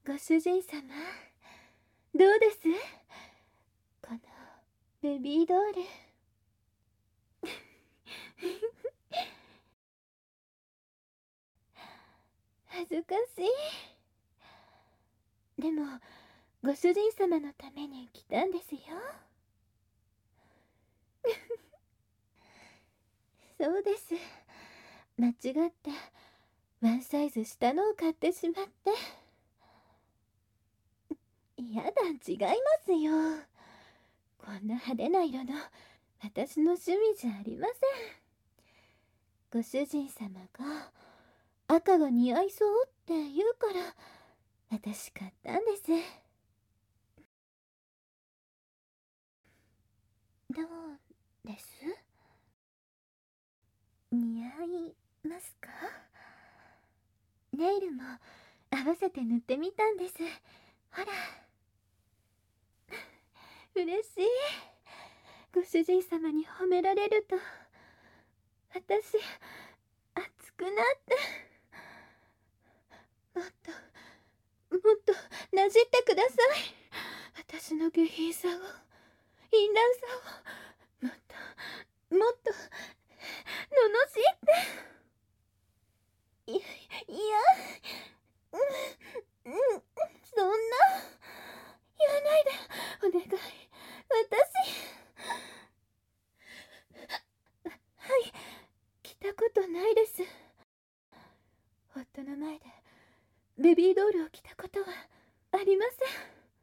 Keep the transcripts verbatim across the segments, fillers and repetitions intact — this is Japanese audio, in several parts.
ご主人様、どうです、このベビードール。恥ずかしい。でもご主人様のために来たんですよ。そうです。間違ってワンサイズ下のを買ってしまって。やだ、違いますよ。こんな派手な色の私の趣味じゃありません。ご主人様が赤が似合いそうって言うから私買ったんです。どうです？似合いますか？ネイルも合わせて塗ってみたんです。ほら。嬉しい。ご主人様に褒められると私熱くなって、もっともっとなじってください。私の下品さを、淫乱さをもっともっと罵って。いいや、うん、うん、そんな言わないでお願い。私はい、着たことないです。夫の前でベビードールを着たことはありません。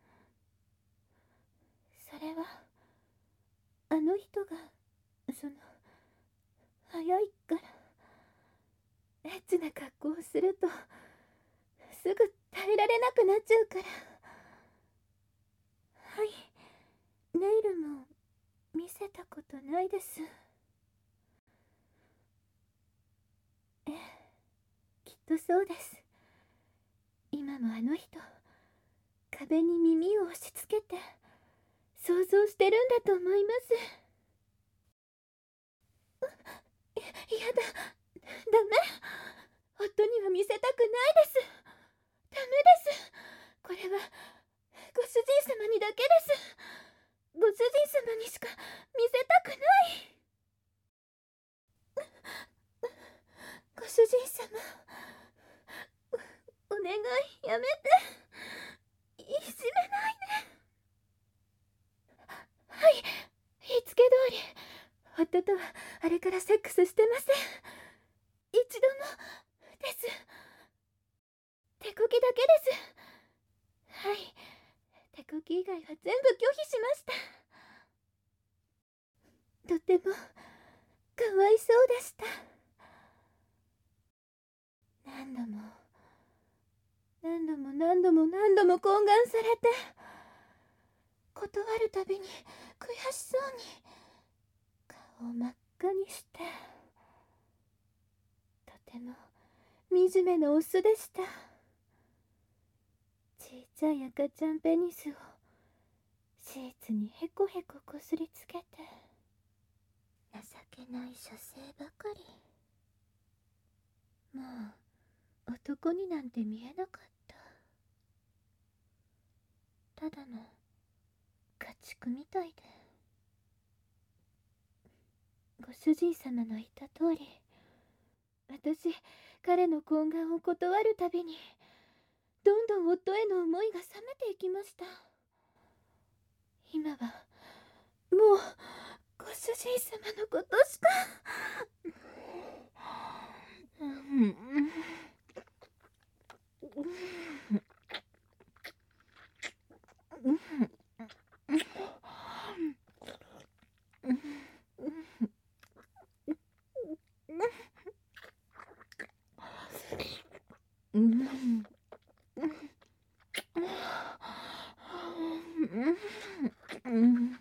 それはあの人がその早いからエッチな格好をするとすぐ耐えられなくなっちゃうから。はい、ネイルも見せたことないです。ええ、きっとそうです。今もあの人壁に耳を押し付けて想像してるんだと思います。やだ、ダメ。夫には見せたくないです。ダメです。これはご主人様にだけです。ご主人様にしか見せたくない。ご主人様、お願い、やめて。いじめないで。はい、言いつけ通り夫とはあれからセックスしてません。一度もです。手こきだけです。はい、手こき以外は全部拒否しました。とてもかわいそうでした。何度も何度も何度も何度も懇願されて、断るたびに悔しそうに顔を真っ赤にして、とても惨めなオスでした。ちいちゃい赤ちゃんペニスをシーツにへこへここすりつけて、情けない女性ばかり。もう男になんて見えなかった。ただの家畜みたいで。ご主人様の言った通り、私彼の懇願を断るたびにどんどん夫への思いが冷めていきました。今はもうご主人様のことしか。うんうんうん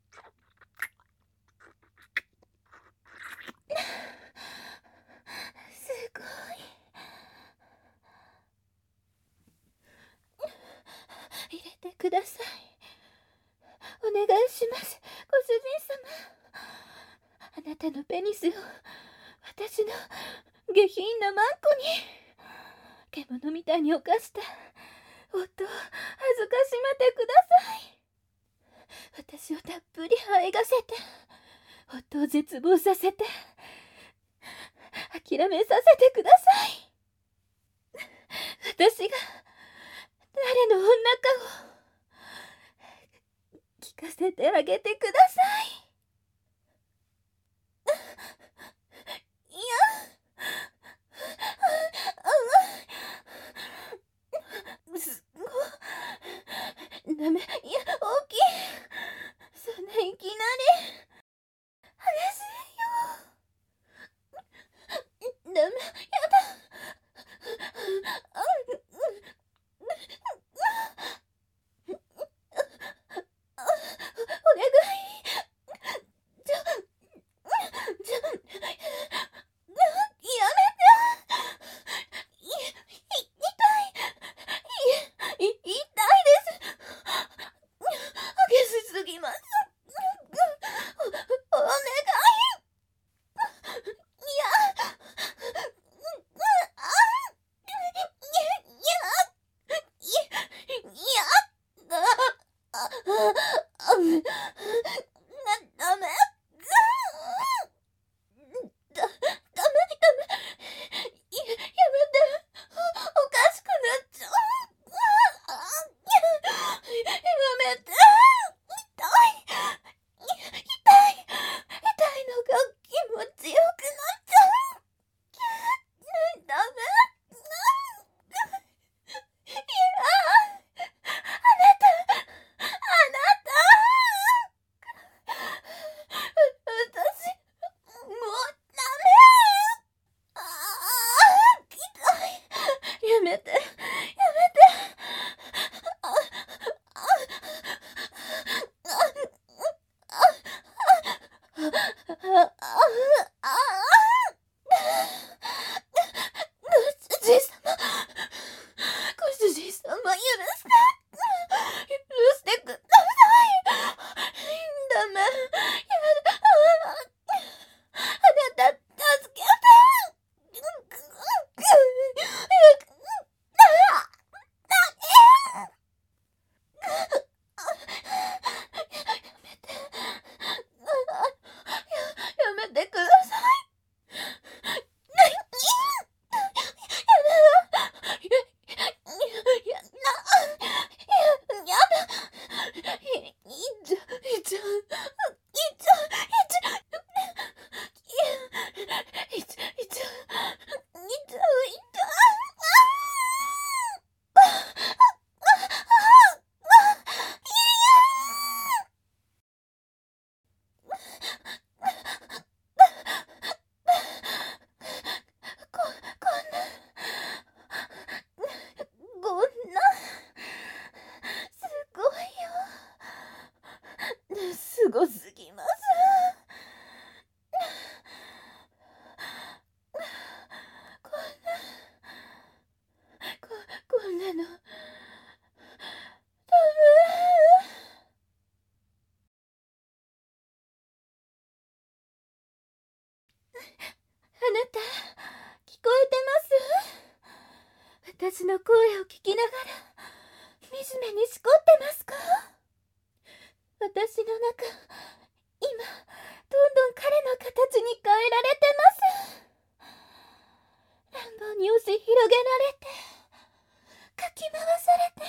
すごい。入れてください。お願いします、ご主人様。あなたのペニスを私の下品なマンコに獣みたいに犯した夫、恥ずかしめてください。私をたっぷりあえがせて、夫を絶望させて、諦めさせてください。私が誰の女かを聞かせてあげてください。いや、すごい。ダメ、いや、大きい。そんないきなり。激しいよ。ダメ、やだ。お願い。ちょ、ちょ、やめて。い、い、痛い。い、い、痛いです。激しすぎます。お、お願い。いや、いや、あ、あ、な、ダメ。だ、ダメ、ダメ。や、やめて。おかしくなっちゃう。やめて。痛い。痛い。痛いのが気持ちよくなっちゃう。ダメ。いや、あなた、あなた。私、もうダメ。ああ、痛い。やめて、やめて。あ、あ、あ、あ、あ、あ、ご主人様、ご主人様、許して、許してください。ダメ、やだ、あなた、助けて。やめてください。こんな、すごいよ。すごすぎます。こんな、こ、こんなの、ダメ。あなた、聞こえてます？私の声を聞きながら、惨めにしこってますか？私の中、今、どんどん彼の形に変えられてます。乱暴に押し広げられて、かき回されて。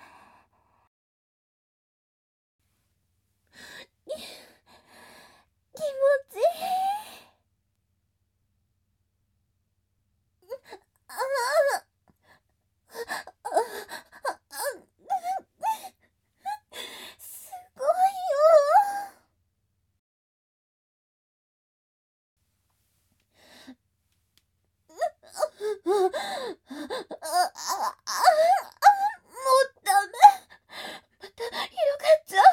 き、気持ちいい。ああ、あ、あ、すごいよ。あ、あ、あ、もうダメ。また広がっちゃう。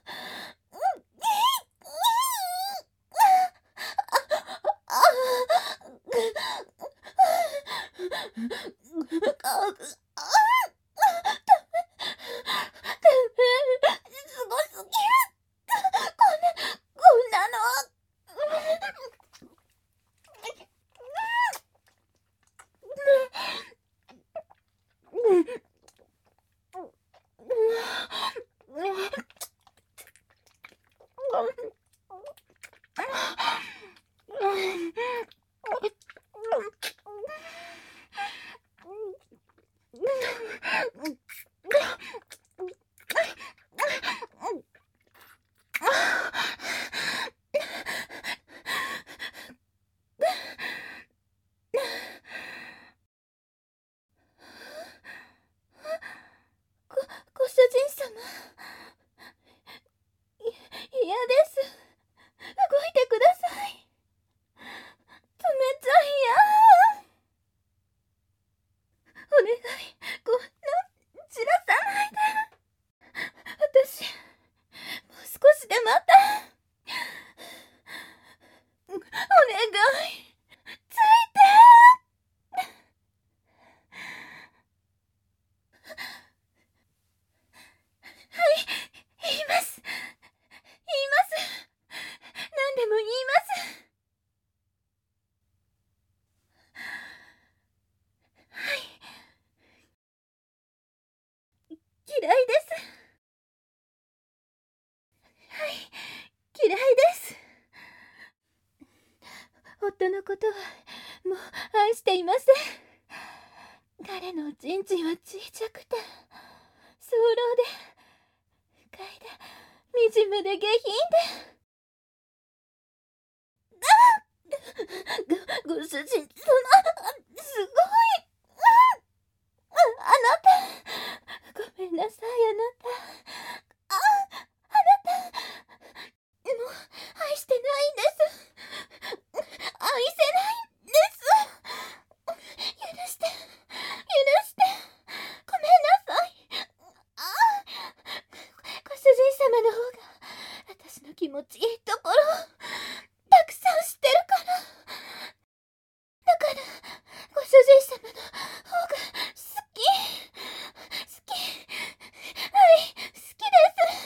すごすぎる。こんな、こんなの。 嫌いです。はい、嫌いです。夫のことはもう愛していません。彼のおちんちんは小さくて早漏で不快で惨めで下品でご、ご主人様、すごい。あ、あなた、ごめんなさい、あなた。あ、あなた、もう愛してないんです。愛せないんです。許して、許して、ごめんなさい。あ、ご主人様の方が私の気持ちいいところたくさん知ってるから。だからご主人様の方が好き好き。はい、好きです。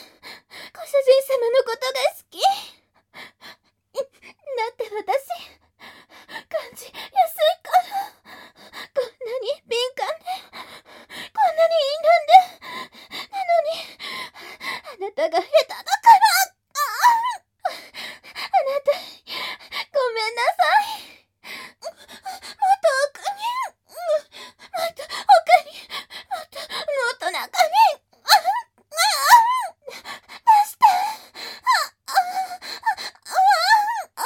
ご主人様のことが好き。だって私感じやすいから。こんなに敏感でこんなに敏感でなのにあなたが下手だから。ああ、あなたごめんなさい。もっと奥に、もっと奥に、もっともっと中に、ああ、出して。ああ、ああ、あ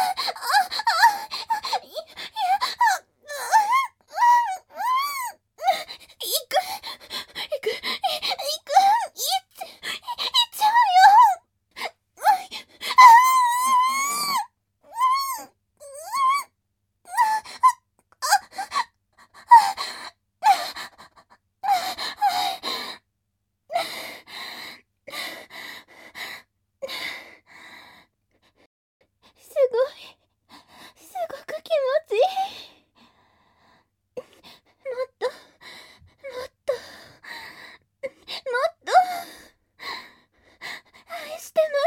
あ、いや、行く、行く、い行く、いっ、いっちゃうよ。すごい、すごく気持ちいい。もっと、もっと、もっと愛してます。